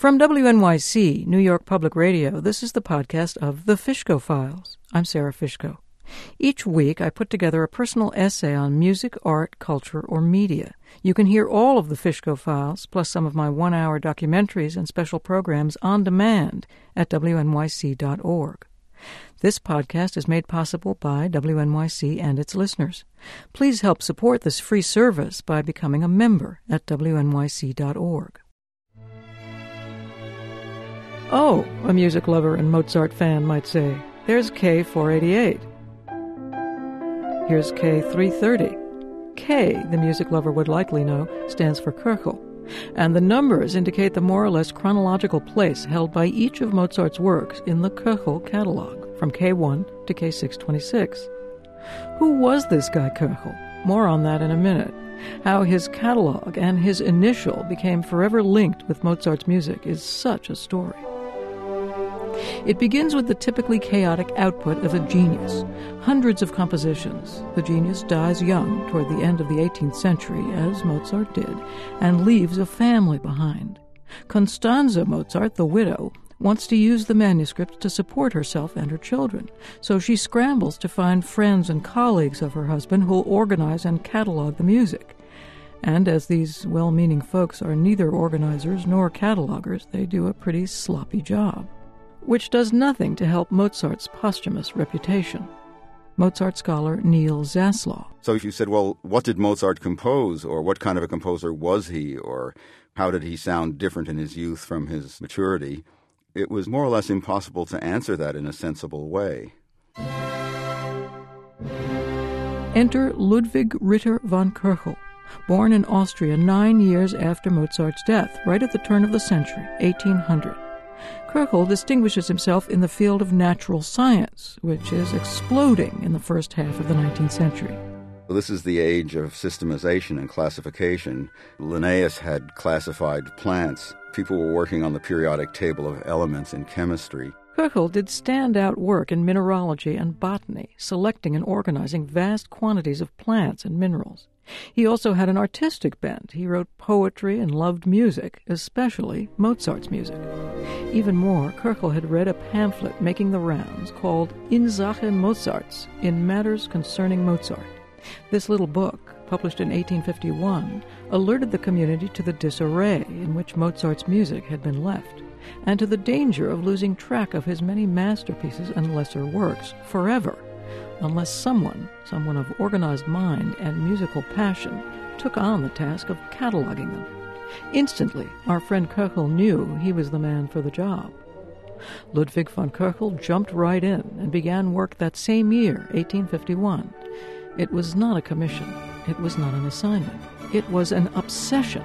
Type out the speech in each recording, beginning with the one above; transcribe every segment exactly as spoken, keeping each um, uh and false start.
From W N Y C, New York Public Radio, this is the podcast of The Fishko Files. I'm Sarah Fishko. Each week, I put together a personal essay on music, art, culture, or media. You can hear all of The Fishko Files, plus some of my one-hour documentaries and special programs on demand at W N Y C dot org. This podcast is made possible by W N Y C and its listeners. Please help support this free service by becoming a member at W N Y C dot org. Oh, a music lover and Mozart fan might say, there's K four eighty-eight. Here's K three thirty. K, the music lover would likely know, stands for Köchel, and the numbers indicate the more or less chronological place held by each of Mozart's works in the Köchel catalog, from K one to K six twenty-six. Who was this guy Köchel? More on that in a minute. How his catalog and his initial became forever linked with Mozart's music is such a story. It begins with the typically chaotic output of a genius. Hundreds of compositions. The genius dies young toward the end of the eighteenth century, as Mozart did, and leaves a family behind. Constanze Mozart, the widow, wants to use the manuscript to support herself and her children, so she scrambles to find friends and colleagues of her husband who'll organize and catalog the music. And as these well-meaning folks are neither organizers nor catalogers, they do a pretty sloppy job, which does nothing to help Mozart's posthumous reputation. Mozart scholar Neil Zaslaw. So if you said, well, what did Mozart compose, or what kind of a composer was he, or how did he sound different in his youth from his maturity, it was more or less impossible to answer that in a sensible way. Enter Ludwig Ritter von Köchel, born in Austria nine years after Mozart's death, right at the turn of the century, eighteen hundred. Köchel distinguishes himself in the field of natural science, which is exploding in the first half of the nineteenth century. Well, this is the age of systemization and classification. Linnaeus had classified plants. People were working on the periodic table of elements in chemistry. Köchel did standout work in mineralogy and botany, selecting and organizing vast quantities of plants and minerals. He also had an artistic bent. He wrote poetry and loved music, especially Mozart's music. Even more, Köchel had read a pamphlet making the rounds called In Sache Mozarts, In Matters Concerning Mozart. This little book, published in eighteen fifty-one, alerted the community to the disarray in which Mozart's music had been left, and to the danger of losing track of his many masterpieces and lesser works forever, unless someone, someone of organized mind and musical passion, took on the task of cataloging them. Instantly, our friend Köchel knew he was the man for the job. Ludwig von Köchel jumped right in and began work that same year, eighteen fifty-one. It was not a commission. It was not an assignment. It was an obsession.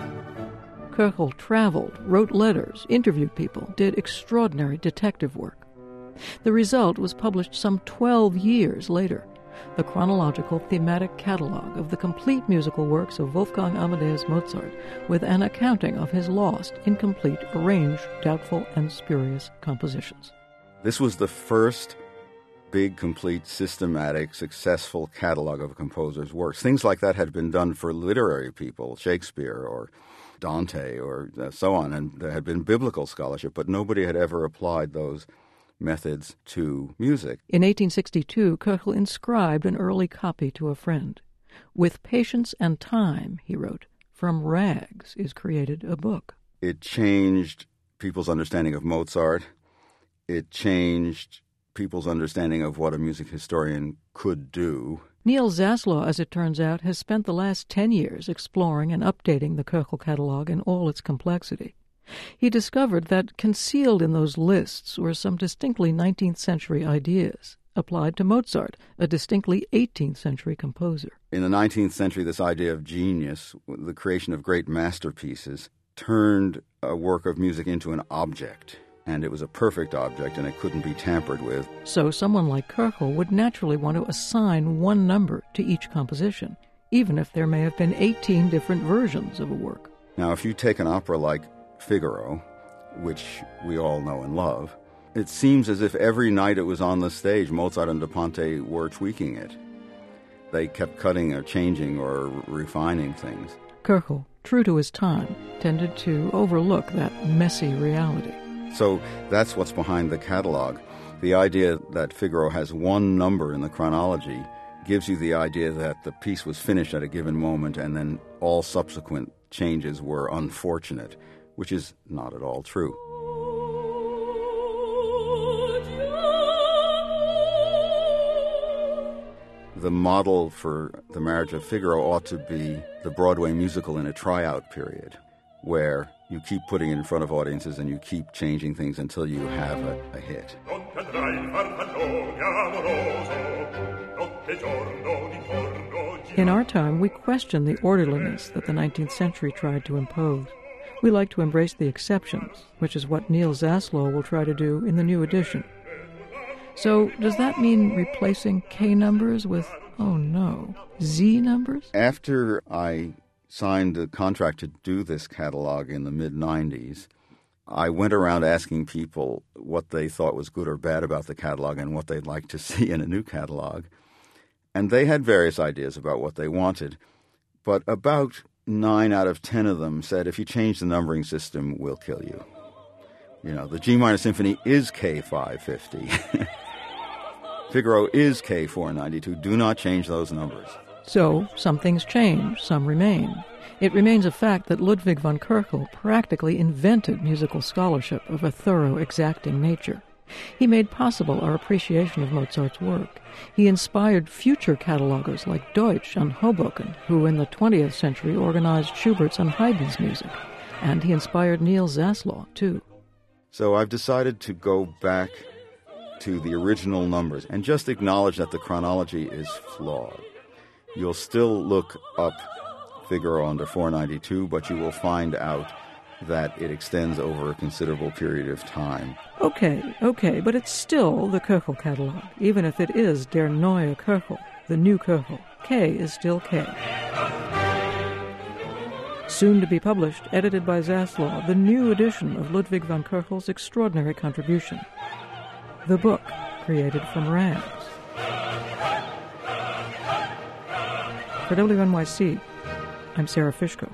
Köchel traveled, wrote letters, interviewed people, did extraordinary detective work. The result was published some twelve years later, the chronological thematic catalog of the complete musical works of Wolfgang Amadeus Mozart, with an accounting of his lost, incomplete, arranged, doubtful, and spurious compositions. This was the first big, complete, systematic, successful catalog of a composer's works. Things like that had been done for literary people, Shakespeare or Dante or uh, so on, and there had been biblical scholarship, but nobody had ever applied those methods to music. In eighteen sixty-two, Köchel inscribed an early copy to a friend. With patience and time, he wrote, from rags is created a book. It changed people's understanding of Mozart. It changed people's understanding of what a music historian could do. Neil Zaslaw, as it turns out, has spent the last ten years exploring and updating the Köchel catalog in all its complexity. He discovered that concealed in those lists were some distinctly nineteenth century ideas applied to Mozart, a distinctly eighteenth century composer. In the nineteenth century, this idea of genius, the creation of great masterpieces, turned a work of music into an object. And it was a perfect object, and it couldn't be tampered with. So someone like Köchel would naturally want to assign one number to each composition, even if there may have been eighteen different versions of a work. Now, if you take an opera like Figaro, which we all know and love, it seems as if every night it was on the stage, Mozart and Da Ponte were tweaking it. They kept cutting or changing or refining things. Köchel, true to his time, tended to overlook that messy reality. So that's what's behind the catalog. The idea that Figaro has one number in the chronology gives you the idea that the piece was finished at a given moment and then all subsequent changes were unfortunate, which is not at all true. The model for The Marriage of Figaro ought to be the Broadway musical in a tryout period, where you keep putting it in front of audiences and you keep changing things until you have a, a hit. In our time, we question the orderliness that the nineteenth century tried to impose. We like to embrace the exceptions, which is what Neil Zaslow will try to do in the new edition. So, does that mean replacing K numbers with, oh no, Z numbers? After I signed the contract to do this catalog in the mid nineties, I went around asking people what they thought was good or bad about the catalog and what they'd like to see in a new catalog. And they had various ideas about what they wanted. But about nine out of ten of them said, if you change the numbering system, we'll kill you. You know, the G minor symphony is K five fifty. Figaro is K four ninety-two. Do not change those numbers. So, some things change, some remain. It remains a fact that Ludwig von Köchel practically invented musical scholarship of a thorough, exacting nature. He made possible our appreciation of Mozart's work. He inspired future catalogers like Deutsch and Hoboken, who in the twentieth century organized Schubert's and Haydn's music. And he inspired Neil Zaslow, too. So I've decided to go back to the original numbers and just acknowledge that the chronology is flawed. You'll still look up Figaro under four ninety-two, but you will find out that it extends over a considerable period of time. Okay, okay, but it's still the Köchel catalog, even if it is Der Neue Köchel, the new Köchel. K is still K. Soon to be published, edited by Zaslow, the new edition of Ludwig von Köchel's extraordinary contribution. The book created from rags. For W N Y C, I'm Sarah Fishko.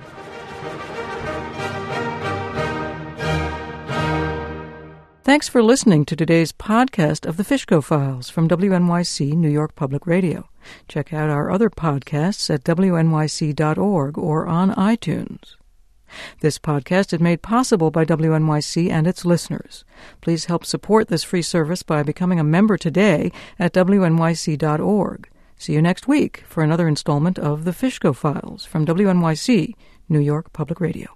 Thanks for listening to today's podcast of the Fishko Files from W N Y C New York Public Radio. Check out our other podcasts at W N Y C dot org or on iTunes. This podcast is made possible by W N Y C and its listeners. Please help support this free service by becoming a member today at W N Y C dot org. See you next week for another installment of the Fishko Files from W N Y C New York Public Radio.